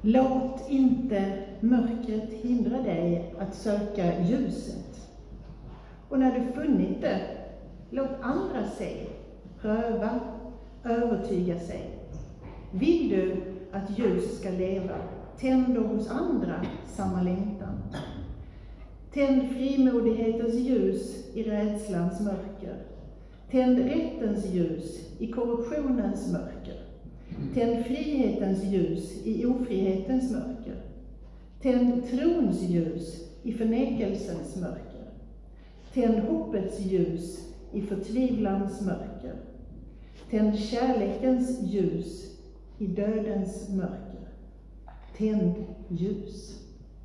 Låt inte mörkret hindra dig att söka ljuset. Och när du funnit det, låt andra se, pröva, övertyga sig. Vill du att ljus ska leva, tänd då hos andra samma längtan. Tänd frimodighetens ljus i rädslans mörker. Tänd rättens ljus i korruptionens mörker. Tänd frihetens ljus i ofrihetens mörker. Tänd trons ljus i förnekelsens mörker. Tänd hoppets ljus i förtvivlans mörker. Tänd kärlekens ljus i dödens mörker. Tänd ljus.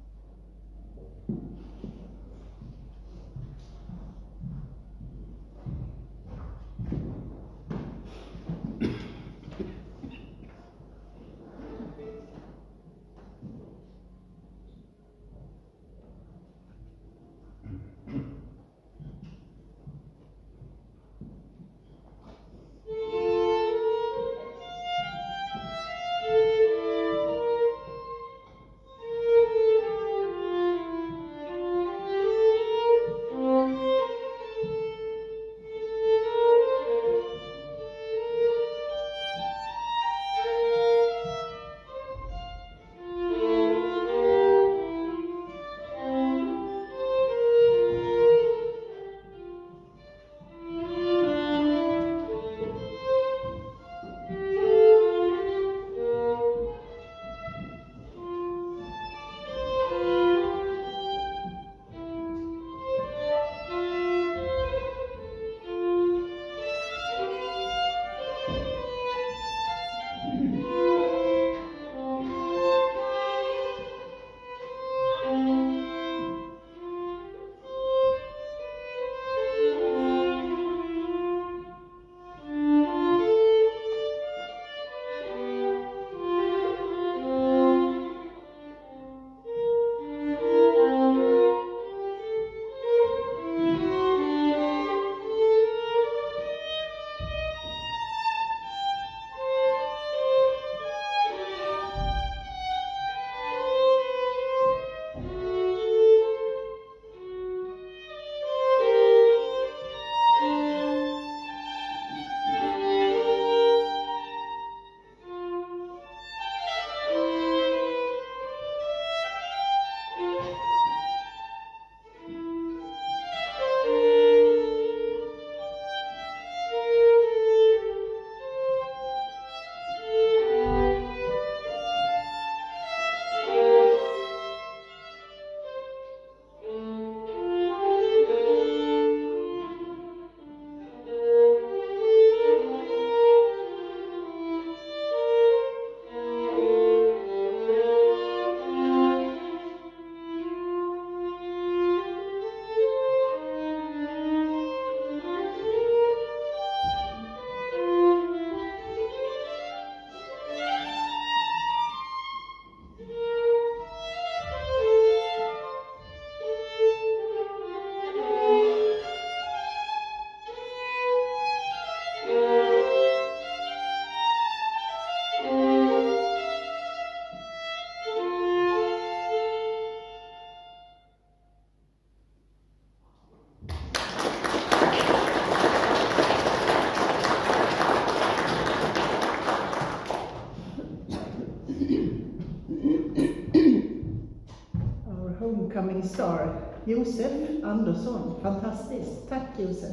Homecoming Star, Josef Andersson. Fantastiskt. Tack Josef.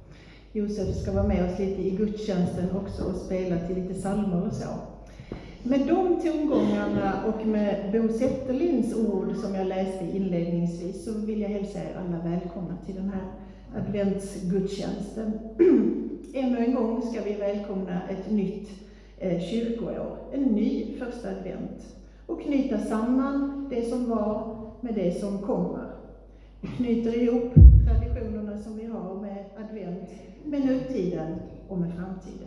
Josef ska vara med oss lite i gudstjänsten också och spela till lite psalmer och så. Med de tongångarna och med Bo Zetterlins ord som jag läste inledningsvis så vill jag hälsa er alla välkomna till den här adventsgudstjänsten. Ännu en gång ska vi välkomna ett nytt kyrkoår, en ny första advent och knyta samman det som var med det som kommer. Vi knyter ihop traditionerna som vi har med advent, med nutiden och med framtiden.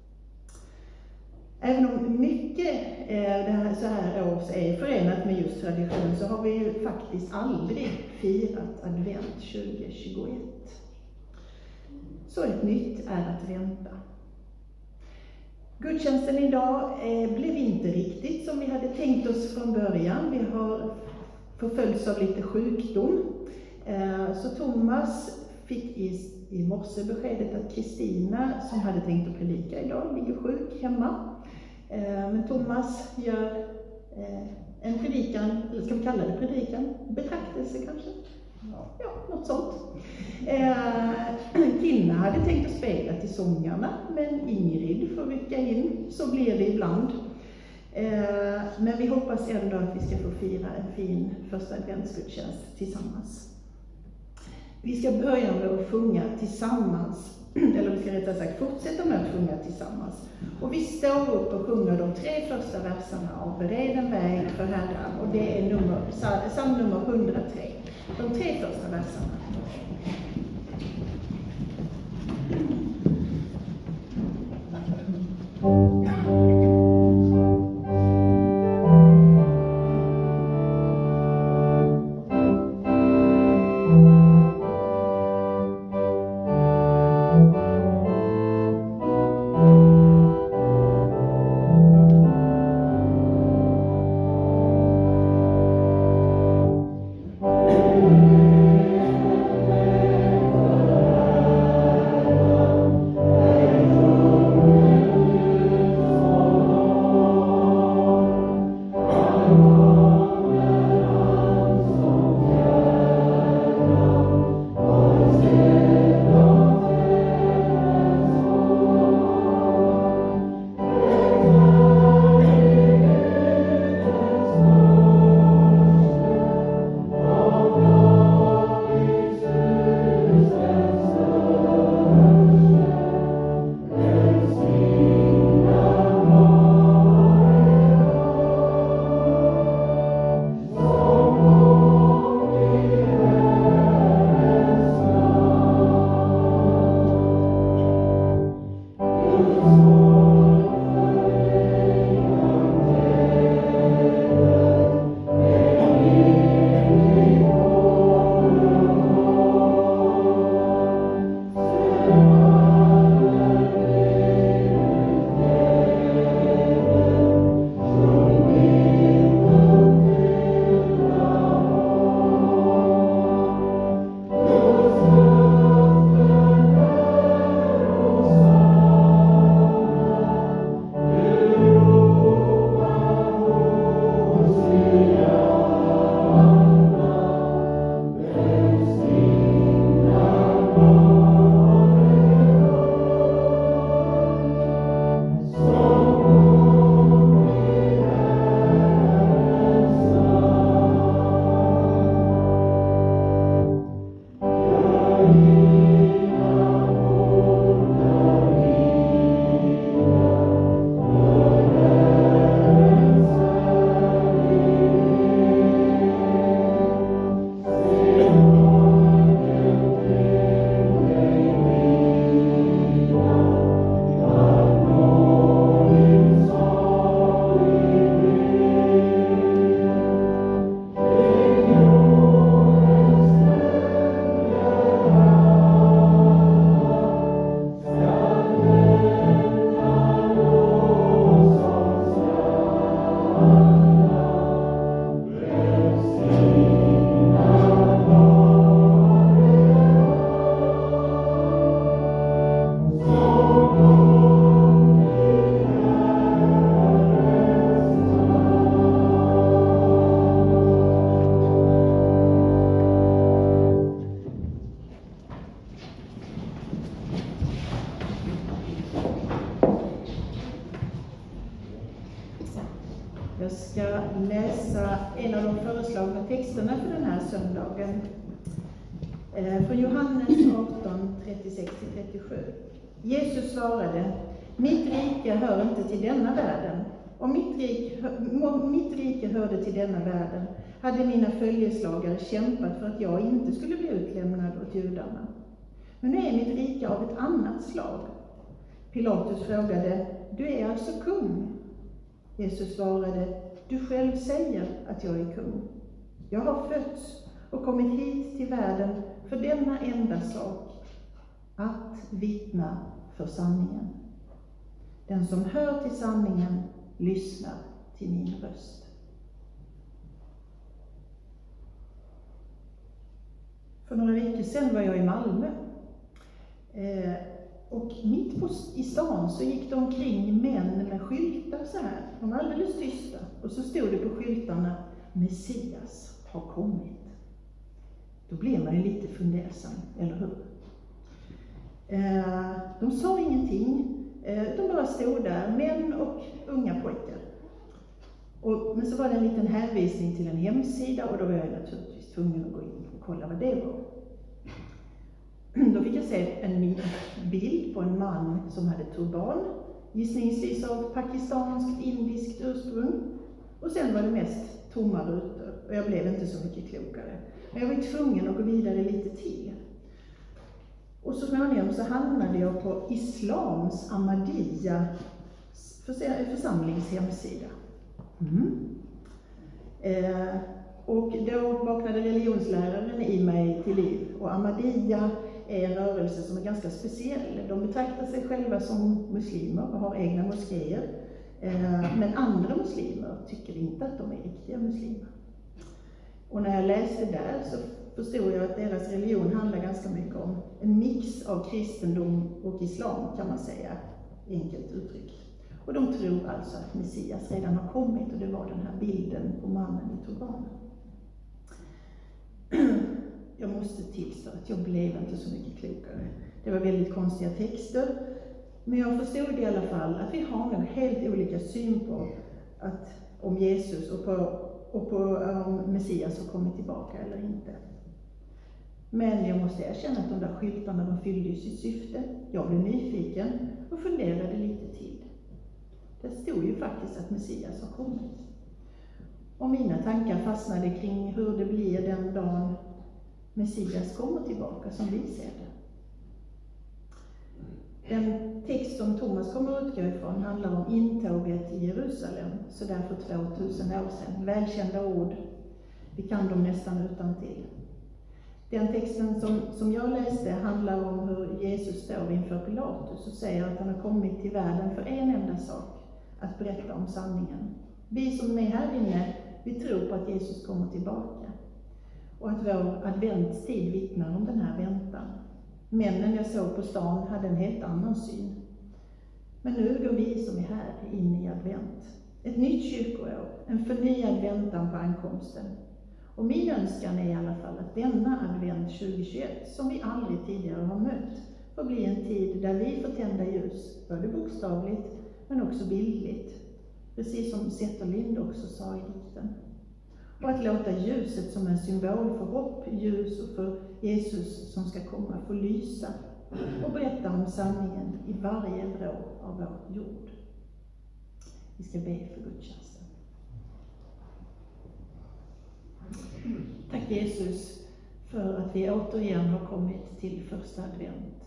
Även om mycket så här års är förenat med just tradition så har vi ju faktiskt aldrig firat advent 2021. Så ett nytt är att vänta. Gudstjänsten idag blev inte riktigt som vi hade tänkt oss från början. Vi har förföljts av lite sjukdom. Så Thomas fick i morse beskedet att Kristina, som hade tänkt att predika idag, ligger sjuk hemma. Men Thomas gör en predikan, eller ska vi kalla det predikan? Betraktelse kanske? Ja, något sånt. Tina hade tänkt att spela till sångarna, men Ingrid får rycka in. Så blir det ibland. Men vi hoppas ändå att vi ska få fira en fin första adventsgudstjänst tillsammans. Vi ska börja med att sjunga tillsammans, eller vi ska rättare sagt fortsätta med att sjunga tillsammans. Och vi står upp och sjunger de 3 första verserna av Bered en väg för Herren, och det är psalm nummer 103. De 3 första verserna. Jag ska läsa en av de föreslagna texterna för den här söndagen. Från Johannes 18, 36-37. Jesus svarade: Mitt rike hör inte till denna världen. Om mitt rike hörde till denna världen hade mina följeslagare kämpat för att jag inte skulle bli utlämnad åt judarna. Men nu är mitt rike av ett annat slag. Pilatus frågade: Du är alltså kung? Jesus svarade: Du själv säger att jag är kung. Jag har fötts och kommit hit till världen för denna enda sak, att vittna för sanningen. Den som hör till sanningen lyssnar till min röst. För några veckor sedan var jag i Malmö. Och mitt i stan så gick det omkring män med skyltar så här. De var alldeles tysta. Och så stod det på skyltarna: Messias har kommit. Då blev man ju lite fundersam, eller hur? De sa ingenting. De bara stod där, män och unga pojkar. Men så var det en liten hänvisning till en hemsida och då var jag naturligtvis tvungen att gå in och kolla vad det var. Då fick jag se en bild på en man som hade turban, gissningsvis av pakistanskt, indiskt ursprung. Och sen var det mest tomma rutor och jag blev inte så mycket klokare. Men jag var tvungen att gå vidare lite till. Och så småningom så hamnade jag på Islams Ahmadiyya församlingshemsida. Och då vaknade religionsläraren i mig till liv. Och Ahmadiyya är en rörelse som är ganska speciell. De betraktar sig själva som muslimer och har egna moskéer. Men andra muslimer tycker inte att de är riktiga muslimer. Och när jag läste där så förstod jag att deras religion handlar ganska mycket om en mix av kristendom och islam, kan man säga, enkelt uttryckt. Och de tror alltså att Messias redan har kommit, och det var den här bilden på mannen i turbanen. Jag måste tillstå att jag blev inte så mycket klokare. Det var väldigt konstiga texter, men jag förstod i alla fall att vi har nog helt olika syn på om Jesus och på om Messias har kommit tillbaka eller inte. Men jag måste erkänna att de där skyltarna, de fyllde ju sitt syfte. Jag blev nyfiken och funderade lite till. Det stod ju faktiskt att Messias har kommit. Och mina tankar fastnade kring hur det blir den dagen Messias kommer tillbaka som vi ser det. Den text som Thomas kommer att utgå ifrån handlar om intåget i Jerusalem, så där för 2000 år sedan. Välkända ord, vi kan dem nästan utantill. Den texten som jag läste handlar om hur Jesus står inför Pilatus och säger att han har kommit till världen för en enda sak, att berätta om sanningen. Vi som är här inne, vi tror på att Jesus kommer tillbaka. Och att vår adventstid vittnar om den här väntan. Männen jag såg på stan hade en helt annan syn. Men nu går vi som är här in i advent. Ett nytt kyrkoår, en förnyad väntan på ankomsten. Och min önskan är i alla fall att denna advent 2021, som vi aldrig tidigare har mött, får bli en tid där vi får tända ljus, både bokstavligt men också bildligt. Precis som Zetterlind också sa i dikten. Och att låta ljuset som en symbol för hopp, ljus och för Jesus som ska komma få lysa och berätta om sanningen i varje vrå av vår jord. Vi ska be för gudstjänsten. Tack Jesus för att vi återigen har kommit till första advent.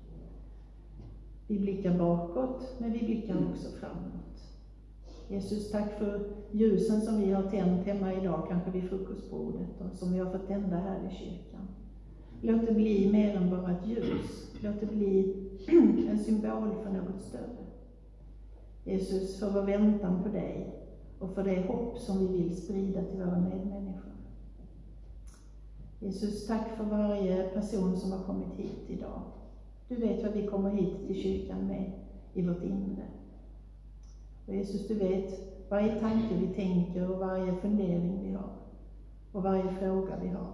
Vi blickar bakåt, men vi blickar också framåt. Jesus, tack för ljusen som vi har tänt hemma idag, kanske vid frukostbordet, och som vi har fått tända här i kyrkan. Låt det bli mer än bara ett ljus. Låt det bli en symbol för något större. Jesus, för vår väntan på dig och för det hopp som vi vill sprida till våra medmänniskor. Jesus, tack för varje person som har kommit hit idag. Du vet vad vi kommer hit till kyrkan med i vårt inre. Och Jesus, du vet varje tanke vi tänker och varje fundering vi har och varje fråga vi har.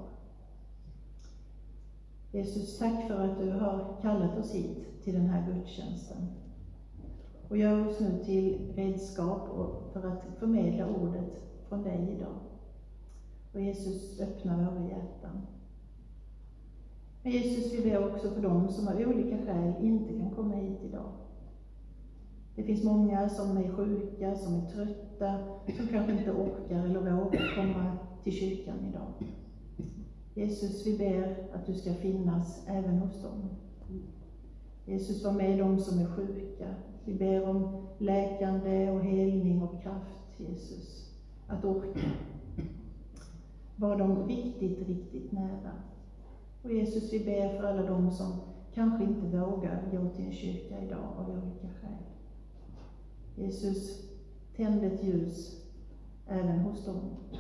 Jesus, tack för att du har kallat oss hit till den här gudstjänsten. Och gör oss nu till redskap för att förmedla ordet från dig idag. Och Jesus, öppna våra hjärtan. Men Jesus, vi ber också för dem som av olika skäl inte kan komma hit idag. Det finns många som är sjuka, som är trötta, som kanske inte orkar eller vågar komma till kyrkan idag. Jesus, vi ber att du ska finnas även hos dem. Jesus, var med dem som är sjuka. Vi ber om läkande och helning och kraft, Jesus, att orka. Var dem riktigt, riktigt nära. Och Jesus, vi ber för alla dem som kanske inte vågar gå till en kyrka idag av olika skäl. Jesus, tänd ett ljus även hos dem.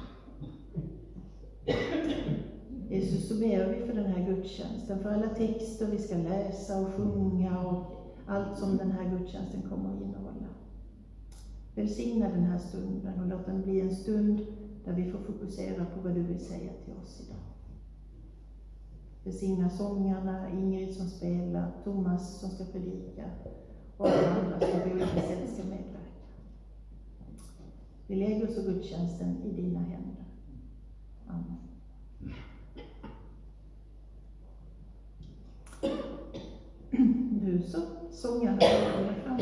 Jesus, så ber vi för den här gudstjänsten, för alla texter vi ska läsa och sjunga och allt som den här gudstjänsten kommer att innehålla. Välsigna den här stunden och låt den bli en stund där vi får fokusera på vad du vill säga till oss idag. Välsigna sångarna, Ingrid som spelar, Thomas som ska predika och alla andra som på olika sätt ska medverka. Vi lägger så gudstjänsten i dina händer. Amen. Nu så, sångarna kommer fram.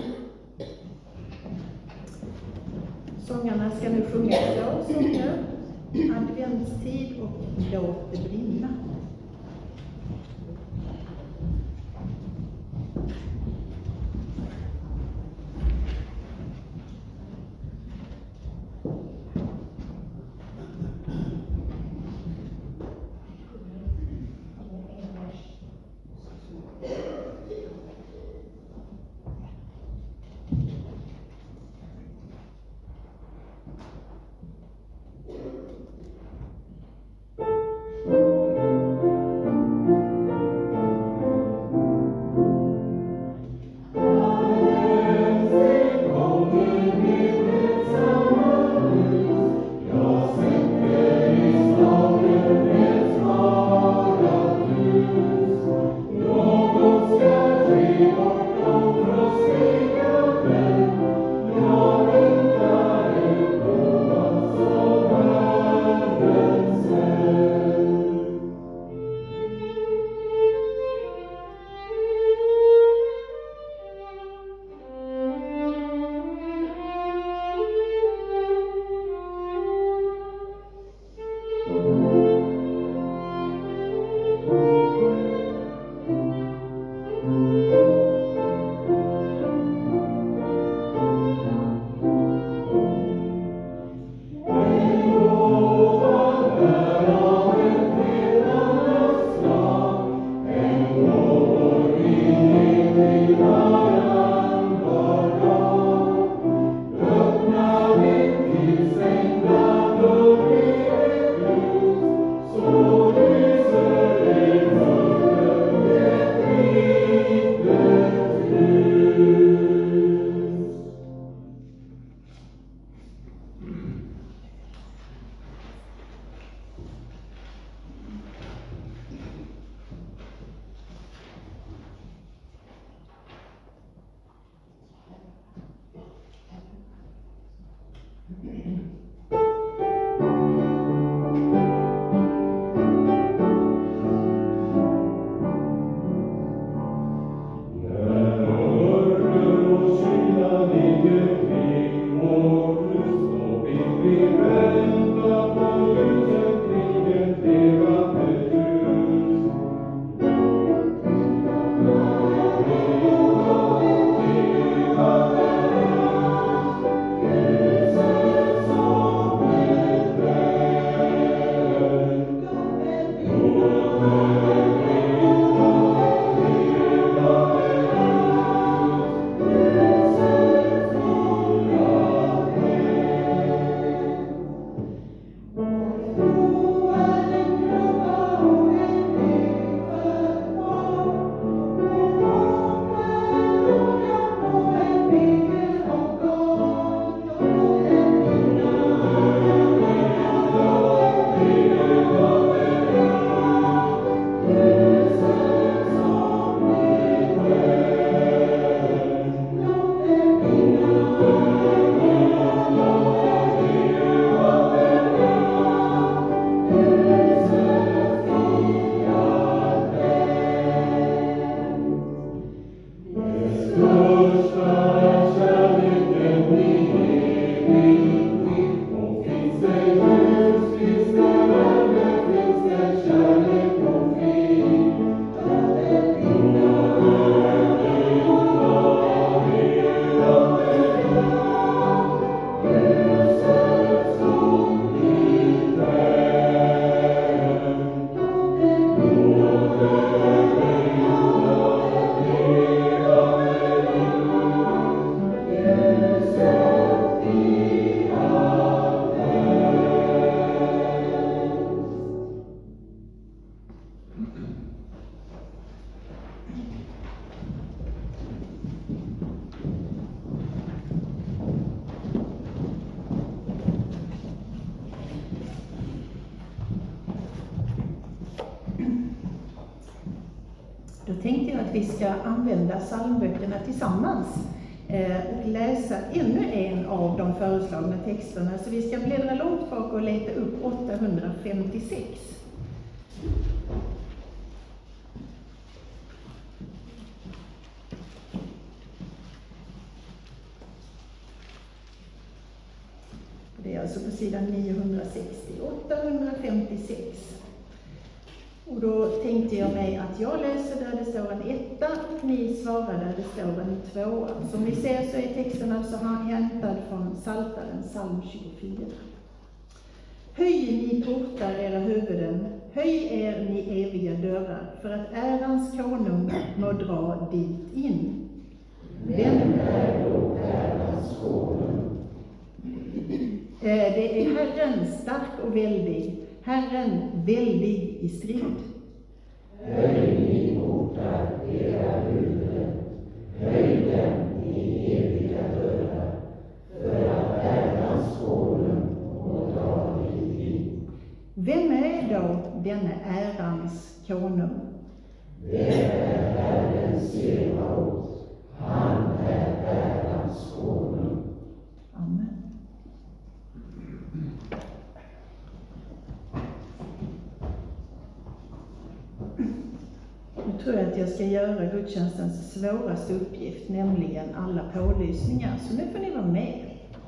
Sångarna ska nu sjunga två sånger, adventstid och låt det brinna. tänkte jag att vi ska använda psalmböckerna tillsammans och läsa ännu en av de föreslagna texterna. Så vi ska bläddra långt bak och leta upp 856. Det är alltså på sidan 960, 856. Och då tänkte jag mig att jag läser där det står en etta och ni svarar där det står en tvåa. Som ni ser så är texten alltså hämtad från Psaltaren, psalm 24. Höj ni portar era huvuden, höj er ni eviga dörrar, för att ärans konung må dra dit in. Vem är då ärans konung? Det är Herren stark och väldig, Herren väldig i strid. Höj ni portar era huvuden, höj dem i eviga dörrar, för att ärans konung må dra dit in. Vem är då denne ärans konung? Det är Herren Sebaot, han är ärans konung. Amen. Nu tror jag att jag ska göra gudstjänstens svåraste uppgift, nämligen alla pålysningar. Så nu får ni vara med.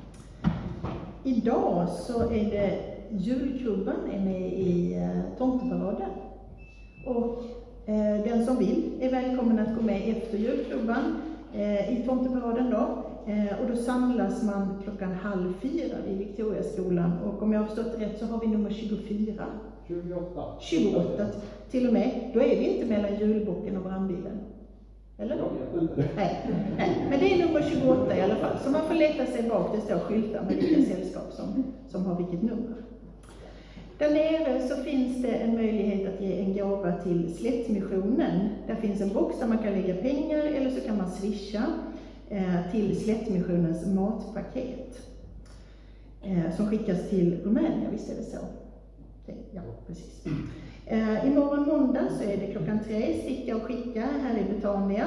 Idag så är det julklubban är med i tomteparaden. Och den som vill är välkommen att gå med efter julklubban i tomteparaden då. Och då samlas man 3:30 vid Victoriaskolan. Och om jag har förstått rätt så har vi nummer 24. 28 till och med. Då är vi inte mellan julbocken och brandbilen. Eller? Nej. Men det är nummer 28 i alla fall. Så man får leta sig bak, det står skyltar med vilka sällskap som har vilket nummer. Där nere så finns det en möjlighet att ge en gåva till Slättmissionen. Där finns en box där man kan lägga pengar eller så kan man swisha till Slättmissionens matpaket. Som skickas till Rumänien, visst är det så? Ja, precis. Imorgon måndag så är det 3:00 sticka och skicka här i Betania.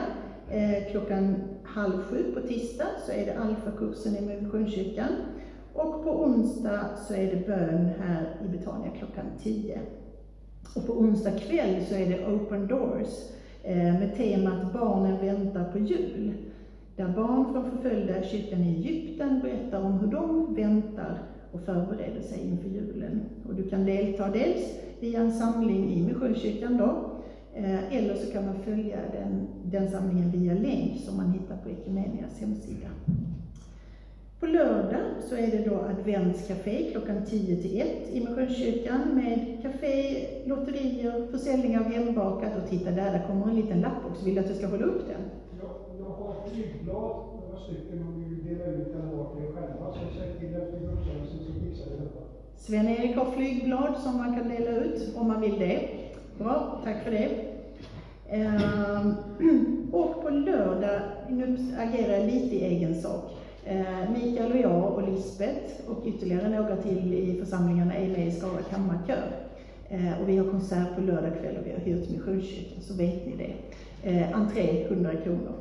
6:30 på tisdag så är det alfakursen i Missionskyrkan. Och på onsdag så är det bön här i Betania 10:00. Och på onsdag kväll så är det Open Doors med temat Barnen väntar på jul. Där barn från förföljda kyrkan i Egypten berättar om hur de väntar och förbereder sig inför julen. Och du kan delta dels via en samling i Missionskyrkan då, eller så kan man följa den samlingen via länk som man hittar på Ekumenias hemsida. På lördag så är det då adventscafé 10 till 1 i Missionskyrkan med café, lotterier, försäljning av hembakat. Och titta där kommer en liten lapp också. Vill du att jag ska hålla upp den? Jag har flygblad, några stycken, om vi vill dela ut eller vart det är själva. Så säg till efter gudstjänsten så fixar vi detta. Sven-Erik har flygblad som man kan dela ut om man vill det. Bra, tack för det. Och på lördag, nu agerar jag lite i egen sak. Mikael och jag och Lisbeth och ytterligare några till i församlingarna är med i Skara kammarkör. Och vi har konsert på lördag kväll och vi har hyrt Missionskyrkan, så vet ni det. Entré 100 kronor.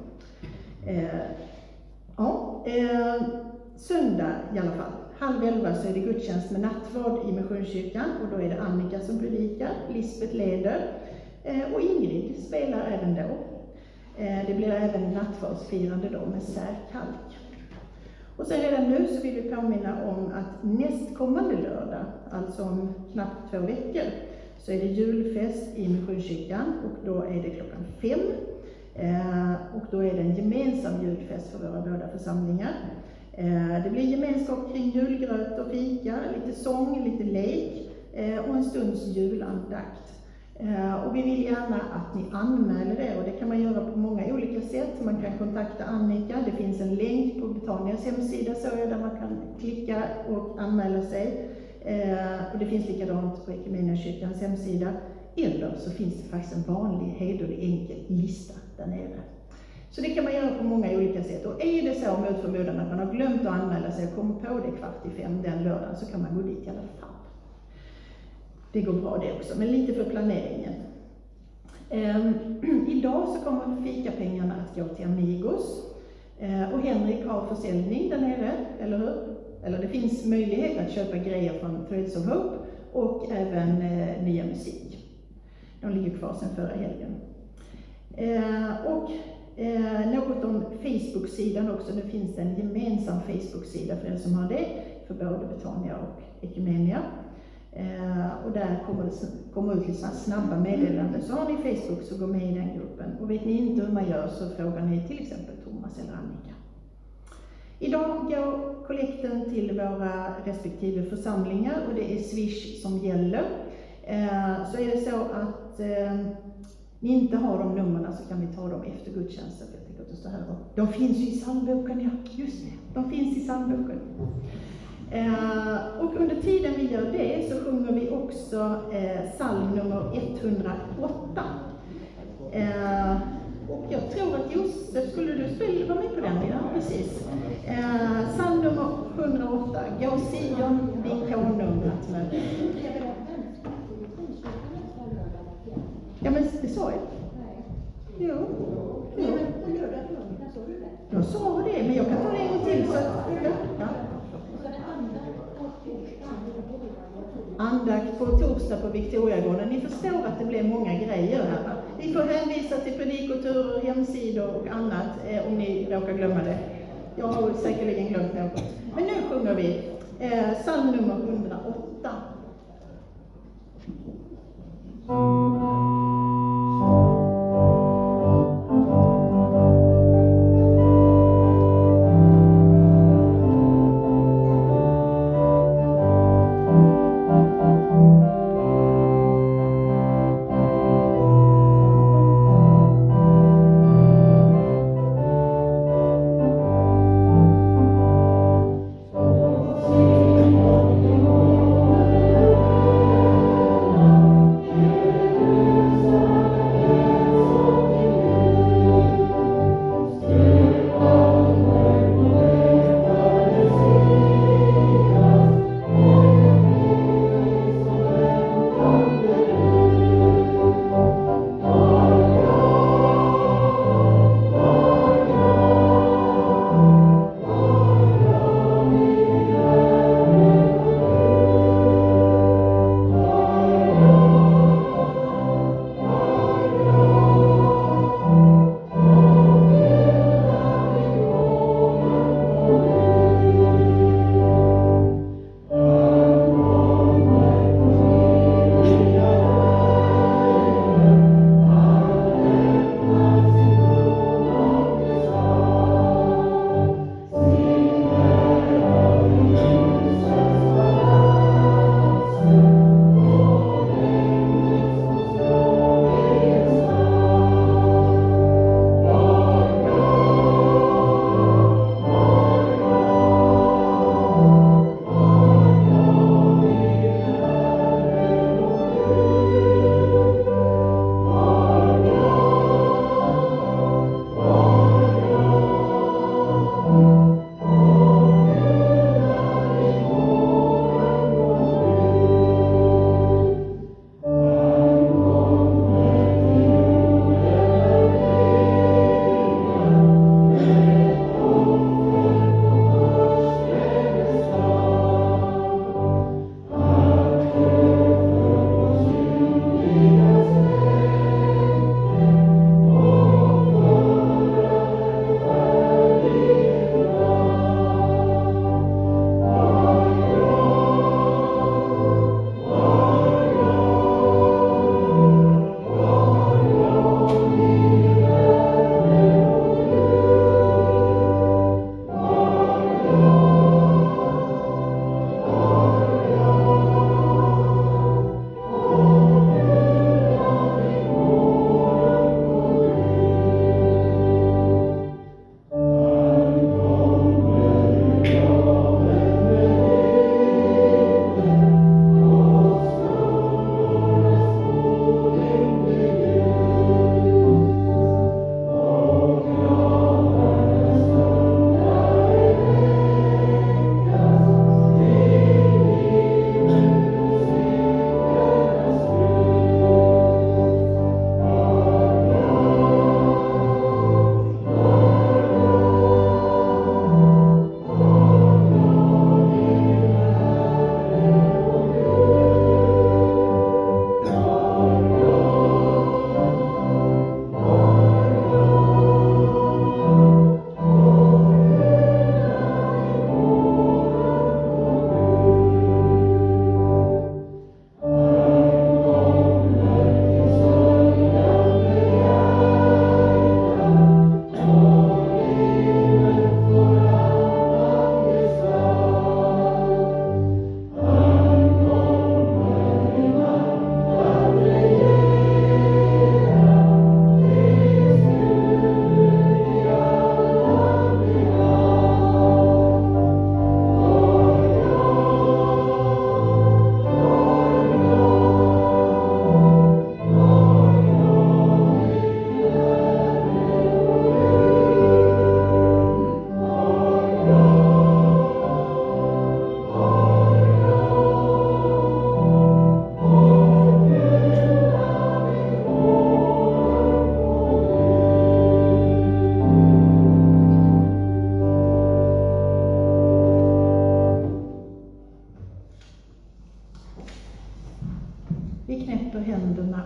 Söndag i alla fall. 10:30 så är det gudstjänst med nattvard i Missionskyrkan och då är det Annika som predikar, Lisbeth leder och Ingrid spelar även då. Det blir även nattvardsfirande då med särkalk. Och sen redan nu så vill vi påminna om att nästkommande lördag, alltså om knappt 2 veckor, så är det julfest i Missionskyrkan och då är det 5:00. Och då är det en gemensam julfest för våra båda församlingar. Det blir gemenskap kring julgröt och fika, lite sång, lite lek och en stunds julandakt. Och vi vill gärna att ni anmäler det, och det kan man göra på många olika sätt. Man kan kontakta Annika, det finns en länk på Betanias hemsida så där man kan klicka och anmäla sig. Och det finns likadant på Ekumeniakyrkans hemsida. Eller så finns det faktiskt en vanlig, hederlig, enkel lista där nere. Så det kan man göra på många olika sätt. Och är det så mot förmodan att man har glömt att anmäla sig och kommer på det 4:45 den lördagen, så kan man gå dit i alla fall. Det går bra det också, men lite för planeringen. Idag så kommer fikapengarna att gå till Amigos. Och Henrik har försäljning där nere, eller hur? Eller det finns möjlighet att köpa grejer från Threads of Hope och även nya musik. De ligger kvar sedan förra helgen. Något om Facebook-sidan också. Det finns en gemensam Facebook-sida för den som har det, för både Betania och Ekumenia. Och där kommer ut lite snabba meddelanden. Så har ni Facebook så gå med i den gruppen. Och vet ni inte hur man gör så frågar ni till exempel Thomas eller Annika. Idag går kollekten till våra respektive församlingar och det är Swish som gäller. Så är det så att ni inte har de numren så kan vi ta dem efter gudstjänsten. Jag tänker att det står här. De finns ju i psalmboken, ja. Just det, de finns i psalmboken. Och under tiden vi gör det så sjunger vi också psalm nummer 108. Och jag tror att Josef, skulle du vara med på den? Ja, precis. Psalm nummer 108. Gå Sion, din konung att möta. Ja, men det sa jag. Jo. Jag sa det, men jag kan ta det en gång till så att... Ja. Andakt på torsdag på Victoriagården. Ni förstår att det blir många grejer här. Ni får hänvisa till predikoturer, hemsidor och annat om ni råkar glömma det. Jag har säkerligen glömt något. Men nu sjunger vi psalm nummer 108. Thank you. händerna.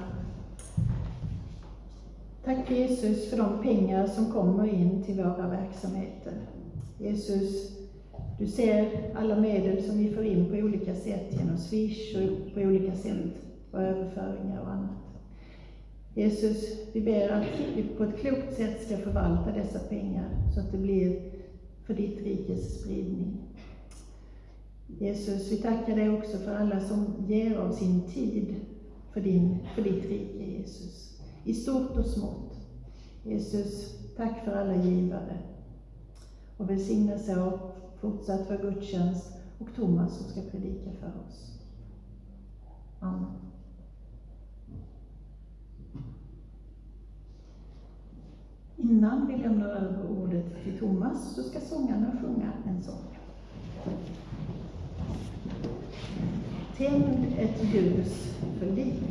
Tack Jesus för de pengar som kommer in till våra verksamheter. Jesus, du ser alla medel som vi får in på olika sätt genom Swish och på olika sätt och överföringar och annat. Jesus, vi ber att vi på ett klokt sätt ska förvalta dessa pengar så att det blir för ditt rikes spridning. Jesus, vi tackar dig också för alla som ger av sin tid för ditt rike, Jesus. I stort och smått. Jesus, tack för alla givare. Och välsigna så fortsatt för gudstjänst och Thomas som ska predika för oss. Amen. Innan vi lämnar över ordet till Thomas så ska sångarna sjunga en sång. Tänd ett ljus för livet.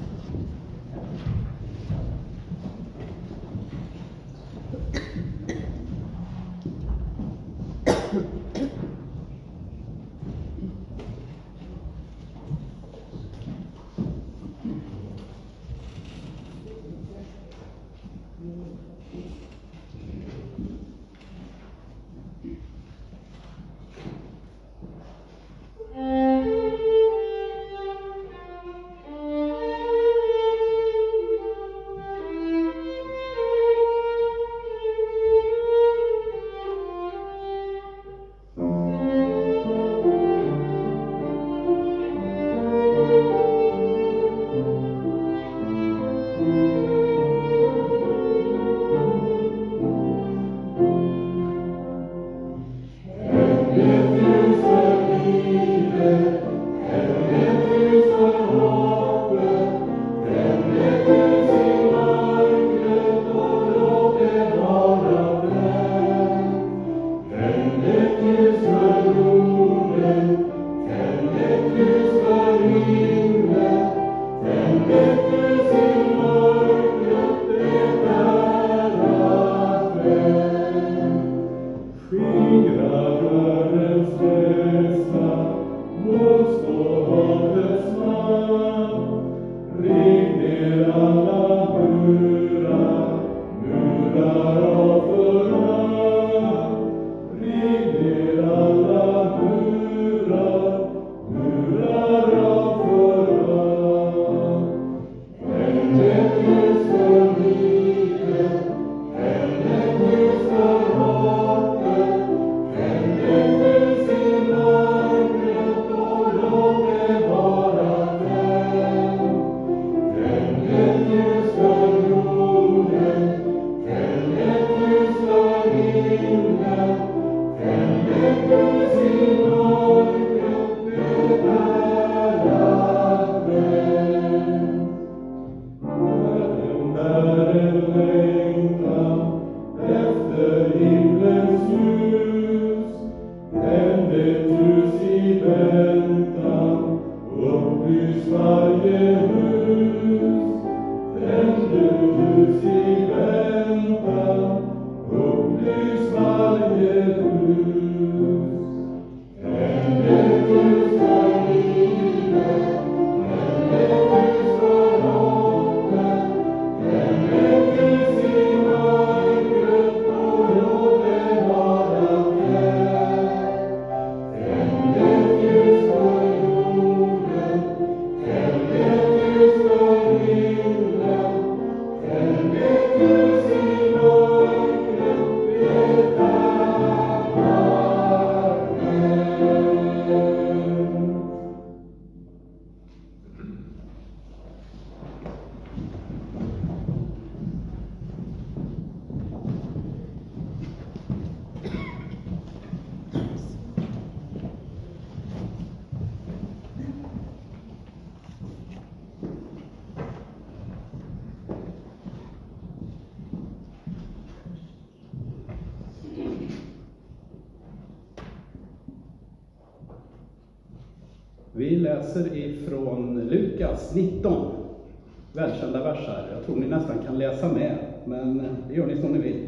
Vi läser ifrån Lukas 19, välkända versar. Jag tror ni nästan kan läsa med, men det gör ni som ni vill.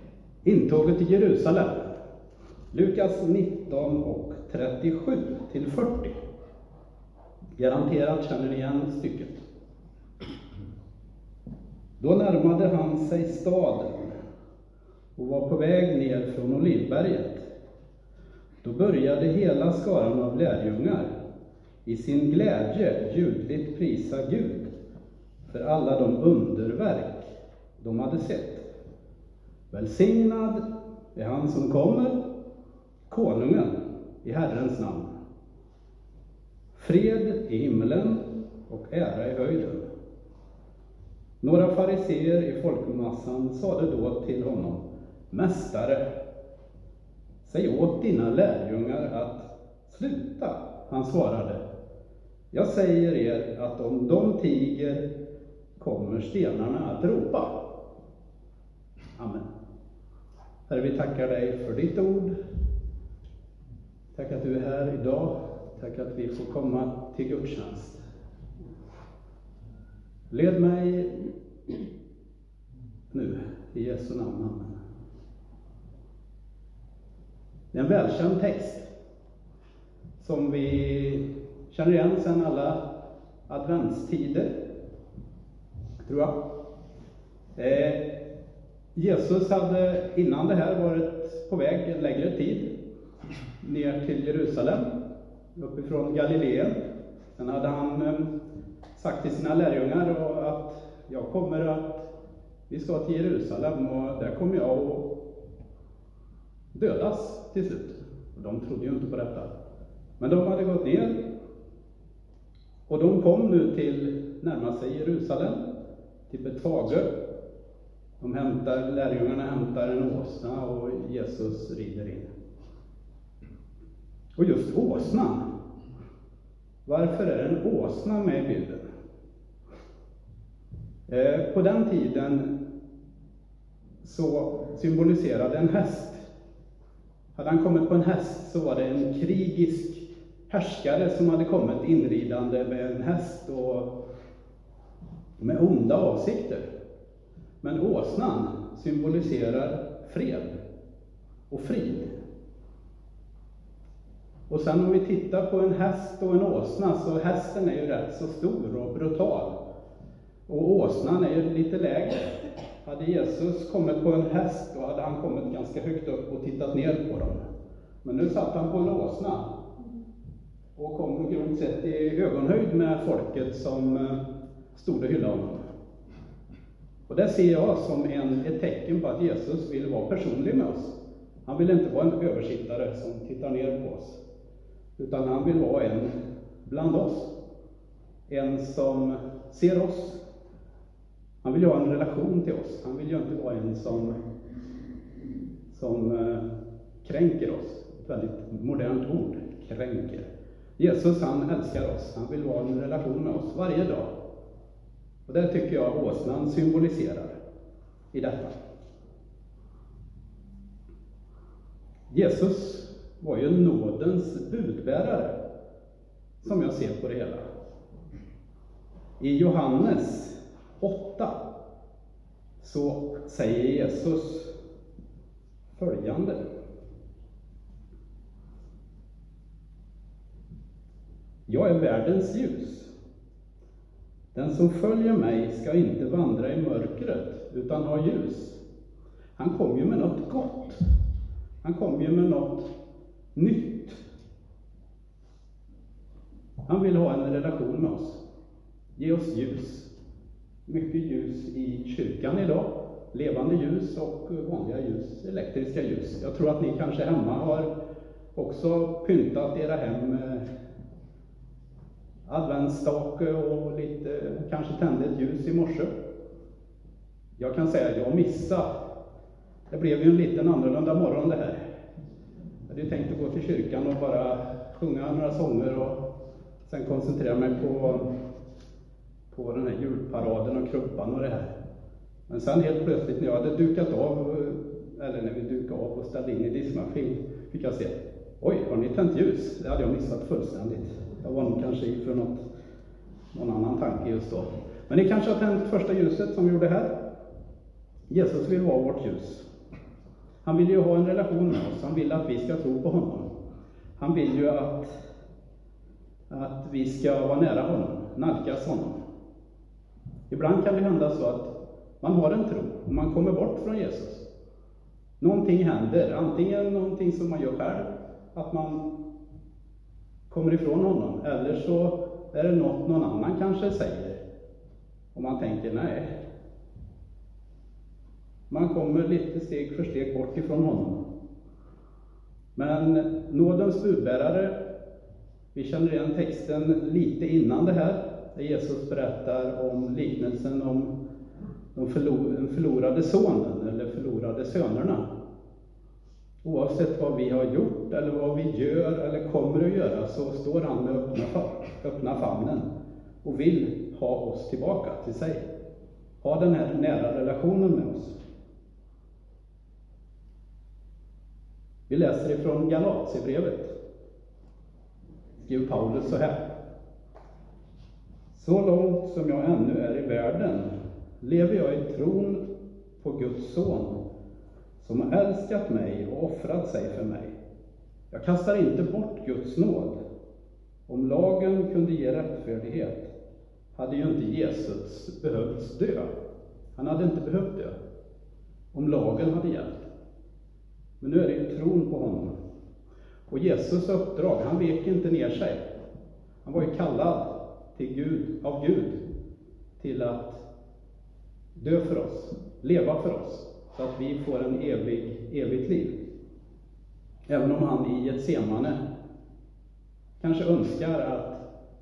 Intåget till Jerusalem. Lukas 19 och 37 till 40. Garanterat känner ni igen stycket. Då närmade han sig staden och var på väg ner från Olivberget. Då började hela skaran av lärjungar i sin glädje ljudligt prisa Gud för alla de underverk de hade sett. Välsignad är han som kommer, konungen i Herrens namn. Fred i himlen och ära i höjden. Några fariseer i folkmassan sade då till honom: Mästare, säg åt dina lärjungar att sluta. Han svarade: Jag säger er att om de tiger kommer stenarna att ropa. Amen. Herre, vi tackar dig för ditt ord. Tack att du är här idag. Tack att vi får komma till gudstjänst. Led mig nu i Jesu namn. Amen. Det är en välkänd text som vi känner igen sedan alla adventstider, tror jag. Jesus hade innan det här varit på väg en längre tid ner till Jerusalem, uppifrån Galileen. Sen hade han sagt till sina lärjungar att vi ska till Jerusalem och där kommer jag att dödas till slut. Och de trodde ju inte på detta. Men de hade gått ner och de kom nu till närma sig Jerusalem, till Betfage. Lärjungarna hämtar en åsna och Jesus rider in. Och just åsnan. Varför är en åsna med i bilden? På den tiden så symboliserade en häst. Hade han kommit på en häst så var det en krigisk härskare som hade kommit inridande med en häst och med onda avsikter. Men åsnan symboliserar fred och frid. Och sen om vi tittar på en häst och en åsna, så hästen är ju rätt så stor och brutal. Och åsnan är ju lite lägre. Hade Jesus kommit på en häst, då hade han kommit ganska högt upp och tittat ner på dem. Men nu satt han på en åsna och kom grovt sett i ögonhöjd med folket som stod och hyllade honom. Och det ser jag som ett tecken på att Jesus vill vara personlig med oss. Han vill inte vara en översittare som tittar ner på oss. Utan han vill vara en bland oss. En som ser oss. Han vill ha en relation till oss. Han vill ju inte vara en som kränker oss. Ett väldigt modernt ord, kränker. Jesus, han älskar oss. Han vill ha en relation med oss varje dag. Och det tycker jag åsnan symboliserar i detta. Jesus var ju nådens budbärare, som jag ser på det hela. I Johannes 8 så säger Jesus följande. Jag är världens ljus. Den som följer mig ska inte vandra i mörkret, utan ha ljus. Han kom ju med något gott. Han kom ju med något nytt. Han vill ha en relation med oss. Ge oss ljus. Mycket ljus i kyrkan idag. Levande ljus och vanliga ljus, elektriska ljus. Jag tror att ni kanske hemma har också pyntat era hem med adventsstake och lite, kanske tände ett ljus i morse. Jag kan säga att jag missade. Det blev ju en liten annorlunda morgon det här. Jag hade ju tänkt att gå till kyrkan och bara sjunga några sånger och sen koncentrera mig på den här julparaden och kruppan och det här. Men sen helt plötsligt när jag hade dukat av, eller när vi dukade av och ställde in i diskmaskin, fick jag se, oj, har ni tänt ljus? Det hade jag missat fullständigt. Jag var nog kanske i för någon annan tanke just då. Men ni kanske har tänt första ljuset som vi gjorde här. Jesus vill vara vårt ljus. Han vill ju ha en relation med oss. Han vill att vi ska tro på honom. Han vill ju att vi ska vara nära honom, nalkas honom. Ibland kan det hända så att Man har en tro och man kommer bort från Jesus. Någonting händer, antingen någonting som man gör själv, att man kommer ifrån honom, eller så är det något någon annan kanske säger. Och man tänker nej. Man kommer lite steg för steg bort ifrån honom. Men nådens budbärare, vi känner igen texten lite innan det här, där Jesus berättar om liknelsen om den förlorade sonen eller förlorade sönerna. Oavsett vad vi har gjort eller vad vi gör eller kommer att göra, så står han med öppna famnen och vill ha oss tillbaka till sig. Ha den här nära relationen med oss. Vi läser ifrån Galaterbrevet. Skriver Paulus så här: så långt som jag ännu är i världen lever jag i tron på Guds son, som har älskat mig och offrat sig för mig. Jag kastar inte bort Guds nåd. Om lagen kunde ge rättfärdighet hade ju inte Jesus behövt dö. Han hade inte behövt dö om lagen hade gällt. Men nu är det ju tron på honom. Och Jesus uppdrag, han vek inte ner sig. Han var ju kallad av Gud till att dö för oss, leva för oss, så att vi får en evigt liv. Även om han i Getsemane kanske önskar att,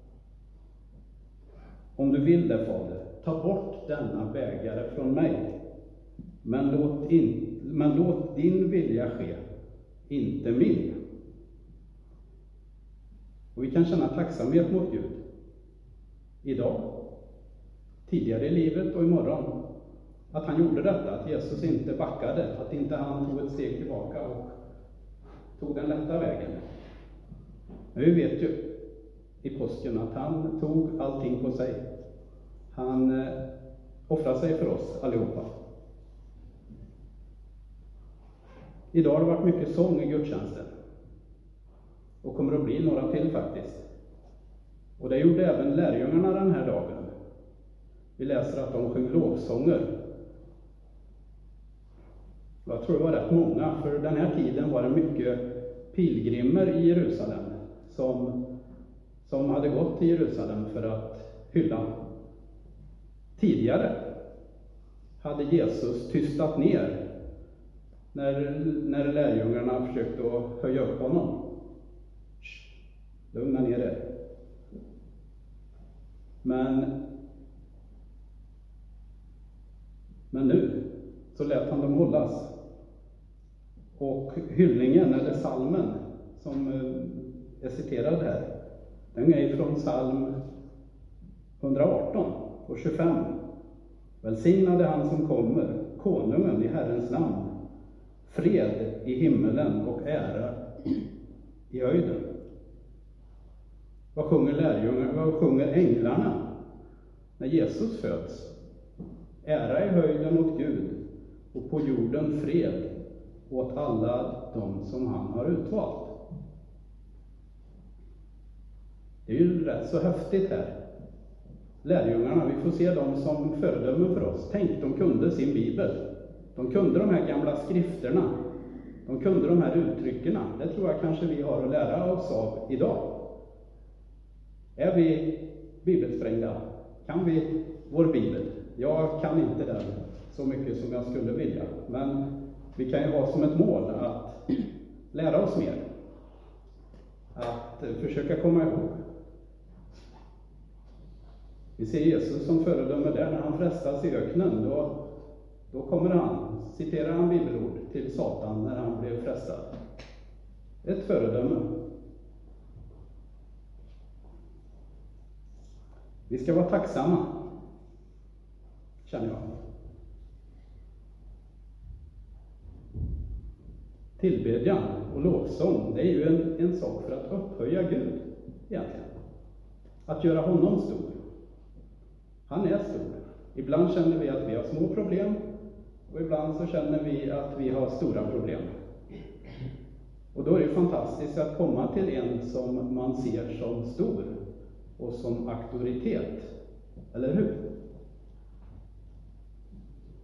om du vill det, Fader, ta bort denna bägare från mig. Men låt din vilja ske, inte min. Och vi kan känna tacksamhet mot Gud. Idag, tidigare i livet och imorgon. Att han gjorde detta, att Jesus inte backade, att inte han tog ett steg tillbaka och tog den lätta vägen. Men vi vet ju i påsken att han tog allting på sig. Han offrade sig för oss allihopa. Idag har det varit mycket sång i gudstjänsten. Och kommer att bli några till faktiskt. Och det gjorde även lärjungarna den här dagen. Vi läser att de sjöng lovsånger. Jag tror det var rätt många, för den här tiden var det mycket pilgrimer i Jerusalem som hade gått till Jerusalem för att hylla. Tidigare hade Jesus tystat ner när lärjungarna försökte att höja upp honom. Lugna ner er. Men nu så lät han dem hållas. Och hyllningen eller salmen som är citerad här, den är från psalm 118 och 25. Välsignade han som kommer, konungen i Herrens namn. Fred i himmelen och ära i höjden. Vad sjunger lärjungarna? Vad sjunger änglarna när Jesus föds? Ära i höjden åt Gud och på jorden fred åt alla de som han har utvalt. Det är ju rätt så häftigt här. Lärjungarna, vi får se dem som föredöme för oss. Tänk, de kunde sin bibel. De kunde de här gamla skrifterna. De kunde de här uttryckerna. Det tror jag kanske vi har att lära oss av idag. Är vi bibelsprängda? Kan vi vår bibel? Jag kan inte den så mycket som jag skulle vilja. Men vi kan ju ha som ett mål att lära oss mer. Att försöka komma ihåg. Vi ser Jesus som föredöme där när han frestas i öknen. Då kommer citerar han bibelord till Satan när han blev frestad. Ett föredöme. Vi ska vara tacksamma, känner jag. Tillbedjan och lovsång, det är ju en sak för att upphöja Gud egentligen. Att göra honom stor. Han är stor. Ibland känner vi att vi har små problem och ibland så känner vi att vi har stora problem. Och då är det fantastiskt att komma till en som man ser som stor och som auktoritet. Eller hur?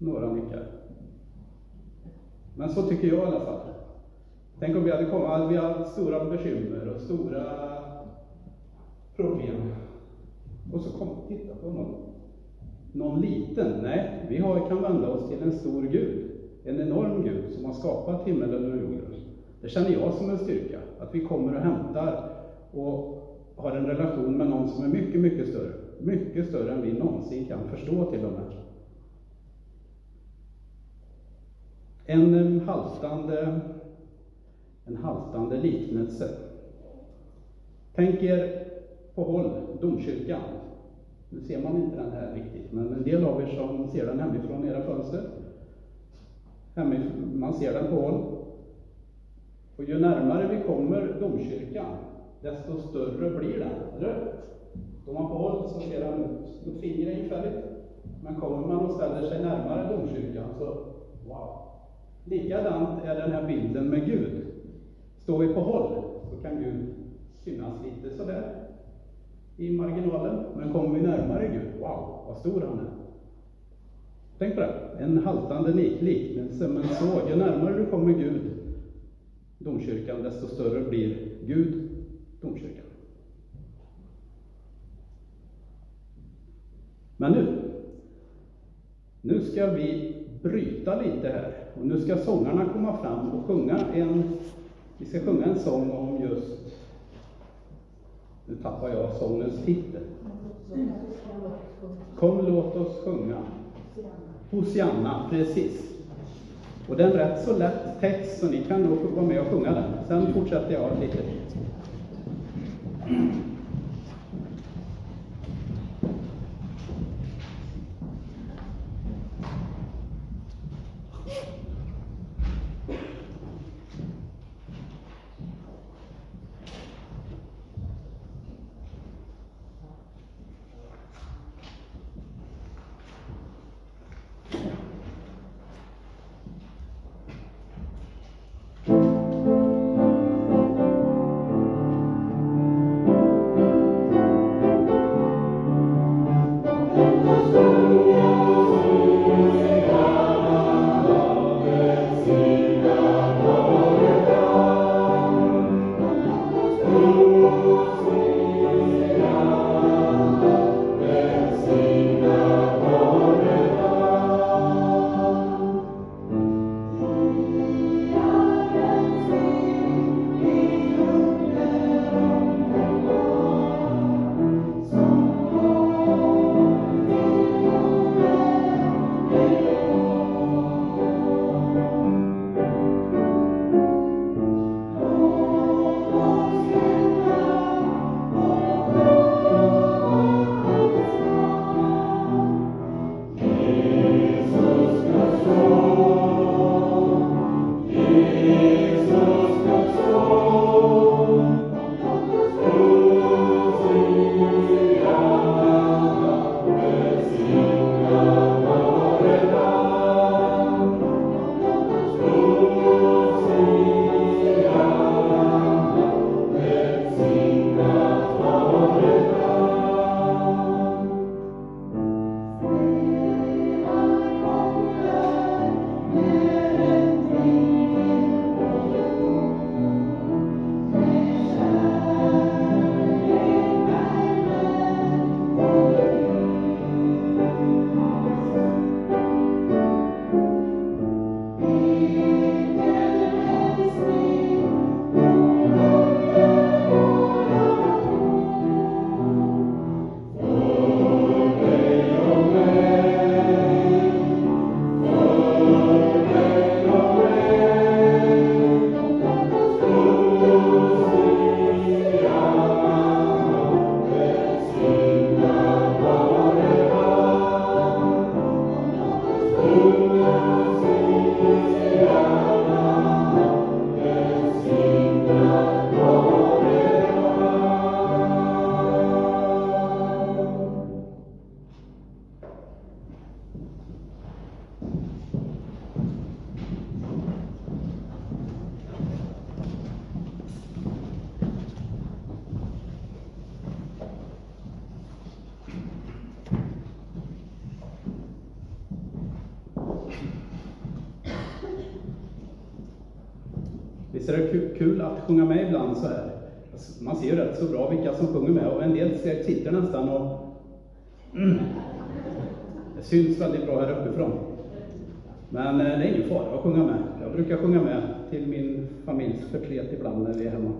Några nickar. Men så tycker jag i alla fall. Tänk om vi hade kommit, vi har stora bekymmer och stora problem. Och så kommer vi titta på någon liten. Nej, vi kan vända oss till en stor Gud. En enorm Gud som har skapat himmelen och jorden. Det känner jag som en styrka. Att vi kommer och hämtar och har en relation med någon som är mycket, mycket större. Mycket större än vi någonsin kan förstå till och med. En haltande liknelse. Tänk er på håll, domkyrkan. Nu ser man inte den här riktigt, men en del av er som ser den hemifrån era fönster. Man ser den på håll. Och ju närmare vi kommer domkyrkan, desto större blir den. Eller? Då man på håll så ser den ut ett finger ungefärligt. Men kommer man och ställer sig närmare domkyrkan så, wow. Likadant är den här bilden med Gud. Står vi på håll så kan Gud synas lite sådär i marginalen. Men kommer vi närmare Gud, wow, vad stor han är. Tänk på det, en haltande liknelse. Men så, ju närmare du kommer Gud, domkyrkan, desto större blir Gud, domkyrkan. Men nu ska vi bryta lite här. Och nu ska sångarna komma fram och vi ska sjunga en sång om just, nu tappar jag sångens titel. Kom, låt oss sjunga. Hosianna, precis. Och det är en rätt så lätt text så ni kan nog vara med och sjunga den. Sen fortsätter jag lite. Visst är det kul att sjunga med ibland så här. Man ser ju rätt så bra vilka som sjunger med, och en del sitter nästan och det syns väldigt bra här uppifrån. Men det är ingen fara att sjunga med. Jag brukar sjunga med till min familjs förtret ibland när vi är hemma.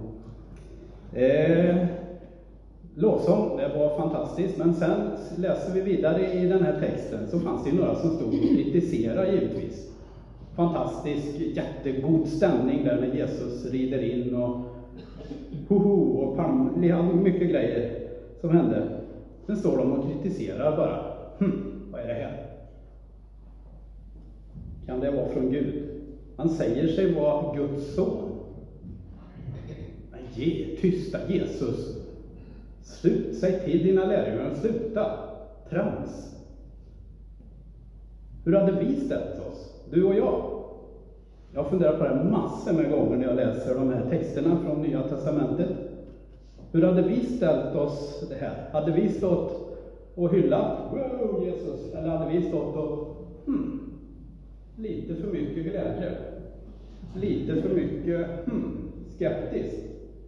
Lovsång, det var fantastiskt, men sen läser vi vidare i den här texten så fanns det några som stod och kritiserade givetvis. Fantastisk, jättegod stämning där när Jesus rider in och och mycket grejer som hände. Sen står de och kritiserar bara. Vad är det här? Kan det vara från Gud? Han säger sig vara Guds son. Men tysta Jesus. Säg till dina lärjungar att sluta. Trams. Hur hade vi ställt oss? Du och jag. Jag har funderat på det massor med gånger när jag läser de här texterna från Nya Testamentet. Hur hade vi ställt oss det här? Hade vi stått och hyllat wow, Jesus? Eller hade vi stått och lite för mycket glädje? Lite för mycket skeptiskt?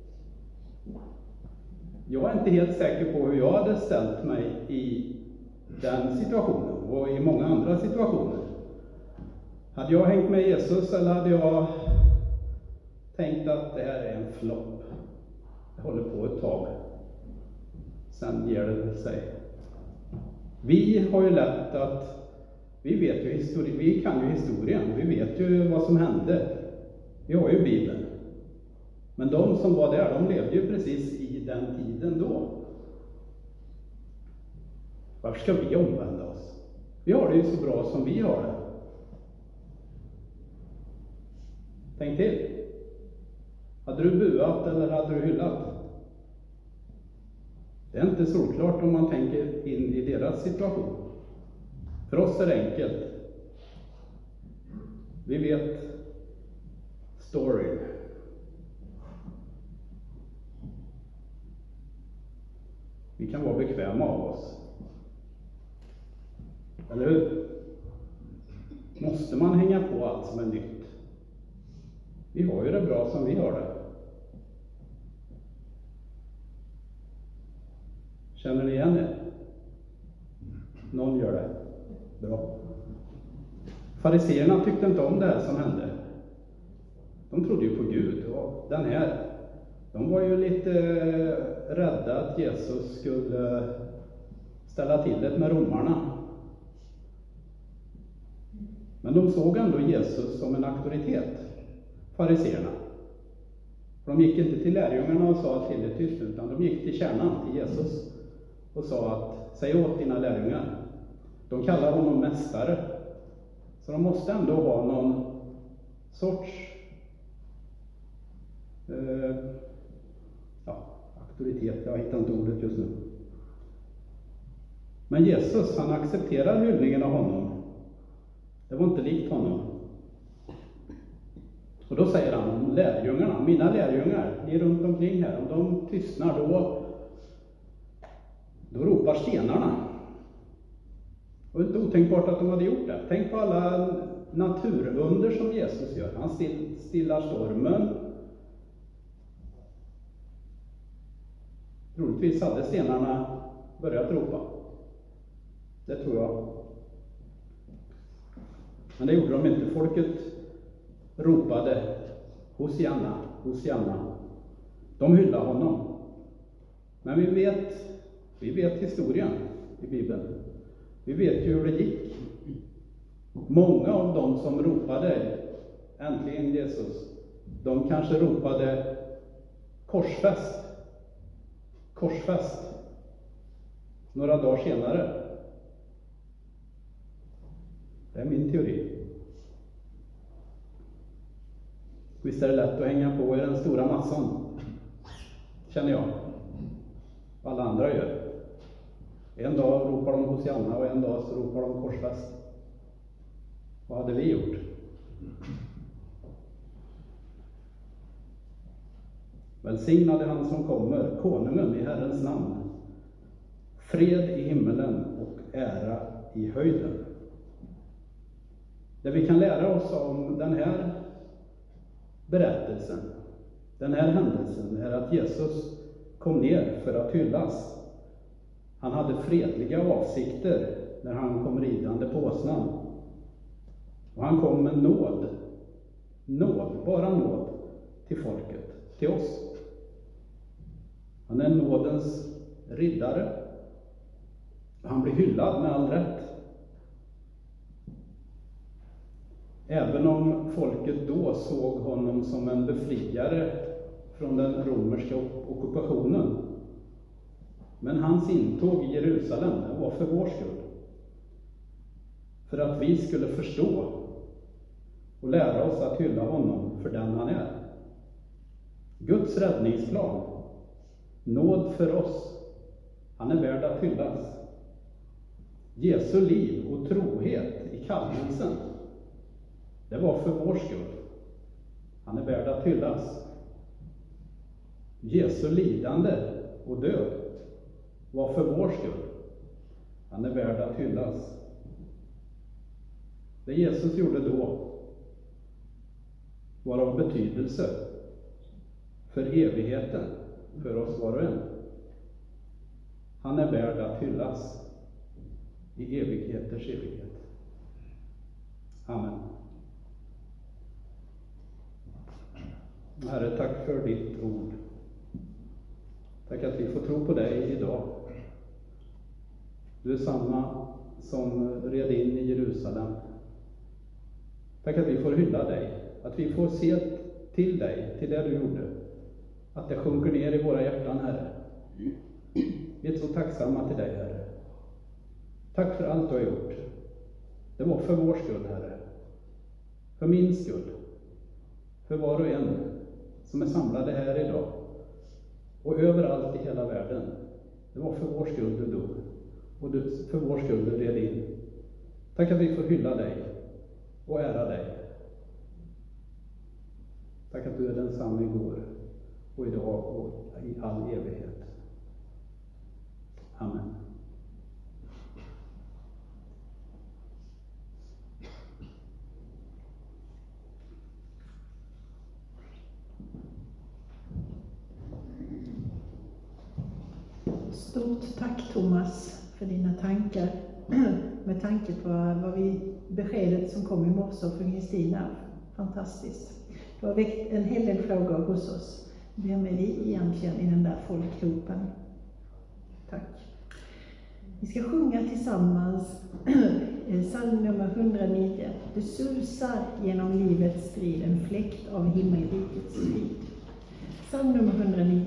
Jag är inte helt säker på hur jag hade ställt mig i den situationen och i många andra situationer. Hade jag hängt med Jesus eller hade jag tänkt att det här är en flopp? Det håller på ett tag. Sen ger det sig. Vi har ju lätt att vi vet ju vi kan ju historien. Vi vet ju vad som hände. Vi har ju Bibeln. Men de som var där, de levde ju precis i den tiden då. Varför ska vi omvända oss? Vi har det ju så bra som vi har det. Tänk till. Hade du buat eller hade du hyllat? Det är inte solklart om man tänker in i deras situation. För oss är det enkelt. Vi vet storyn. Vi kan vara bekväma av oss. Eller hur? Måste man hänga på allt som är nytt? Vi har ju det bra som vi har det. Känner ni igen det? Någon gör det. Bra. Fariseerna tyckte inte om det här som hände. De trodde ju på Gud. Och de var ju lite rädda att Jesus skulle ställa till det med romarna. Men de såg ändå Jesus som en auktoritet. Fariseerna. De gick inte till lärjungarna och sa till det tyst, utan de gick till kärnan, till Jesus, och sa att säg åt dina lärjungar. De kallar honom mästare. Så de måste ändå ha någon sorts auktoritet. Jag hittar inte ordet just nu. Men Jesus, han accepterar hyllningen av honom. Det var inte likt honom. Och då säger han om lärjungarna, mina lärjungar, ni runt omkring här, om de tystnar då ropar stenarna. Och det är inte otänkbart att de hade gjort det. Tänk på alla naturunder som Jesus gör. Han stillar stormen. Troligtvis hade stenarna börjat ropa. Det tror jag. Men det gjorde de inte. Folket ropade Hosianna, Hosianna. De hyllade honom. Men vi vet historien i Bibeln. Vi vet ju hur det gick. Många av dem som ropade äntligen Jesus, de kanske ropade korsfäst. Korsfäst. Några dagar senare. Det är min teori. Visst är det lätt att hänga på i den stora massan. Känner jag. Alla andra gör. En dag ropar de Hosianna och en dag så ropar de korsfäst. Vad hade vi gjort? Välsignade han som kommer, konungen i Herrens namn. Fred i himmelen och ära i höjden. Det vi kan lära oss om den här berättelsen, den här händelsen, är att Jesus kom ner för att hyllas. Han hade fredliga avsikter när han kom ridande på åsnan. Och han kom med nåd, bara nåd till folket, till oss. Han är nådens riddare. Han blir hyllad med all rätt. Även om folket då såg honom som en befriare från den romerska ockupationen. Men hans intåg i Jerusalem var för vår skull. För att vi skulle förstå och lära oss att hylla honom för den han är. Guds räddningsplan, nåd för oss, han är värd att hyllas. Jesu liv och trohet i kallelsen, det var för vår skull. Han är värd att hyllas. Jesu lidande och död var för vår skull. Han är värd att hyllas. Det Jesus gjorde då var av betydelse för evigheten, för oss var och en. Han är värd att hyllas i evigheters evighet. Amen. Herre, tack för ditt ord. Tack att vi får tro på dig idag. Du är samma som red in i Jerusalem. Tack att vi får hylla dig. Att vi får se till dig, till det du gjorde. Att det sjunker ner i våra hjärtan, Herre. Vi är så tacksamma till dig, Herre. Tack för allt du har gjort. Det var för vår skull, Herre. För min skull. För var och en som är samlade här idag. Och överallt i hela världen. Det var för vår skull du dog. Och för vår skull du red in. Tack att vi får hylla dig och ära dig. Tack att du är densamma igår och idag och i all evighet. Amen. Stort tack Thomas för dina tankar. Med tanke på beskedet som kom i morse från Kristina. Fantastiskt. Du har väckt en hel del frågor hos oss. Vi är med dig egentligen i den där folkhopen. Tack. Vi ska sjunga tillsammans psalm nummer 109. Det susar genom livets strid, en fläkt av himmelrikets strid. Psalm nummer 109.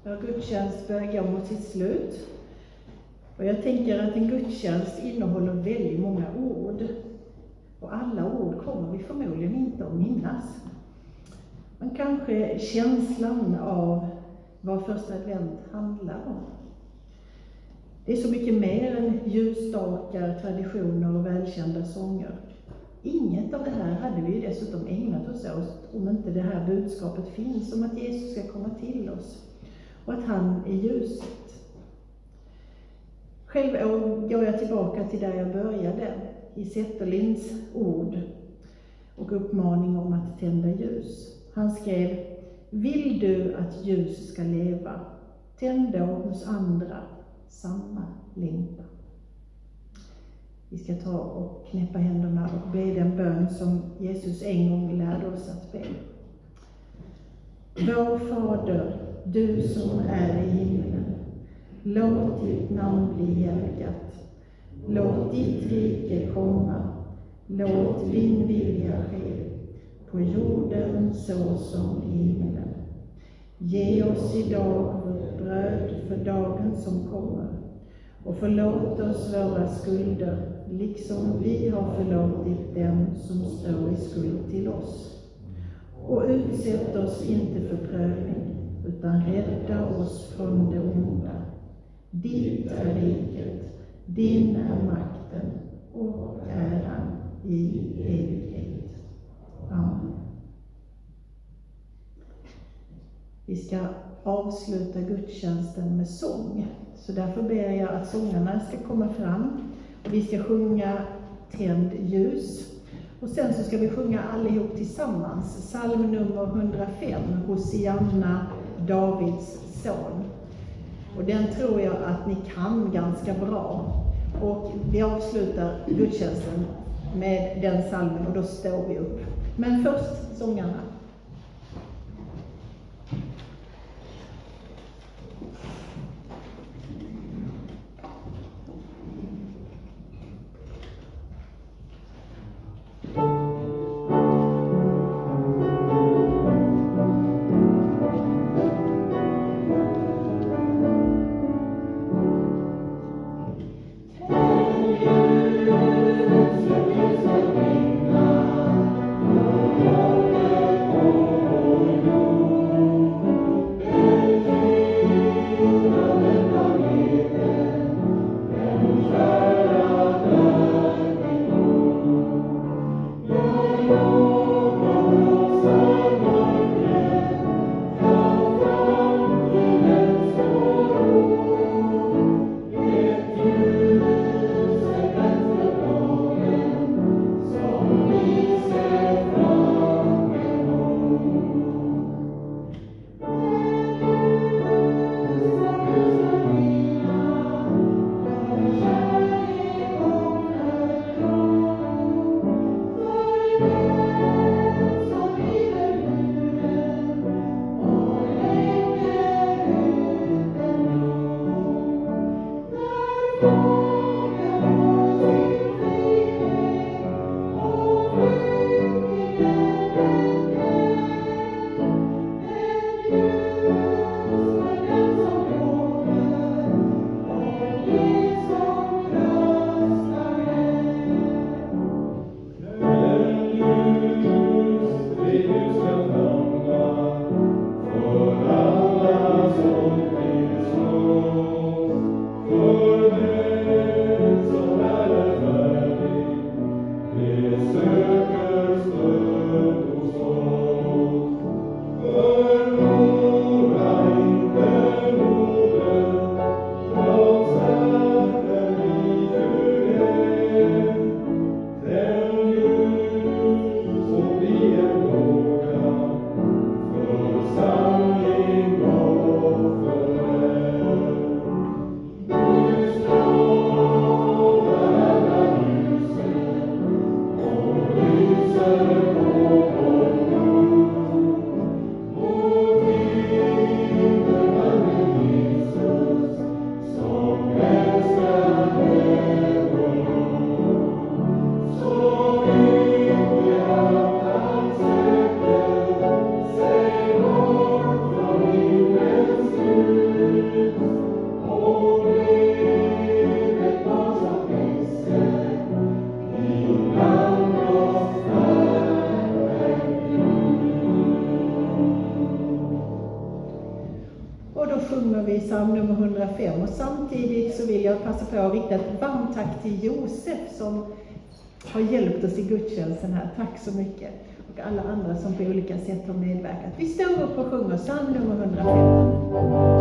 Vår gudstjänst börjar gå mot sitt slut. Och jag tänker att en gudstjänst innehåller väldigt många ord. Och alla ord kommer vi förmodligen inte att minnas. Men kanske känslan av vad första advent handlar om. Det är så mycket mer än ljusstakar, traditioner och välkända sånger. Inget av det här hade vi dessutom ägnat oss åt om inte det här budskapet finns om att Jesus ska komma till oss och att han är ljuset. Själv går jag tillbaka till där jag började, i Zetterlinds ord och uppmaning om att tända ljus. Han skrev: vill du att ljus ska leva, tänd då hos andra samma limpa. Vi ska ta och knäppa händerna och be den bön som Jesus en gång lärde oss att be. Vår Fader, du som är i himlen, låt ditt namn bli helgat. Låt ditt rike komma. Låt din vilja ske, på jorden så som i himlen. Ge oss idag vårt bröd för dagen som kommer. Och förlåt oss våra skulder, liksom vi har förlåtit dem som står i skuld till oss. Och utsätt oss inte för prövning, utan rädda oss från det onda. Ditt är riket, din är makten och äran i evighet. Amen. Vi ska avsluta gudstjänsten med sång. Så därför ber jag att sångarna ska komma fram. Och vi ska sjunga Tänd ljus. Och sen så ska vi sjunga allihop tillsammans. Psalm nummer 105, Hosianna, Davids son. Och den tror jag att ni kan ganska bra. Och vi avslutar gudstjänsten med den psalmen och då står vi upp. Men först sångarna. Thank you. Och då sjunger vi psalm nummer 105. Och samtidigt så vill jag passa på att rikta ett varmt tack till Josef som har hjälpt oss i gudstjänsten här. Tack så mycket. Och alla andra som på olika sätt har medverkat. Vi står upp och sjunger psalm nummer 105.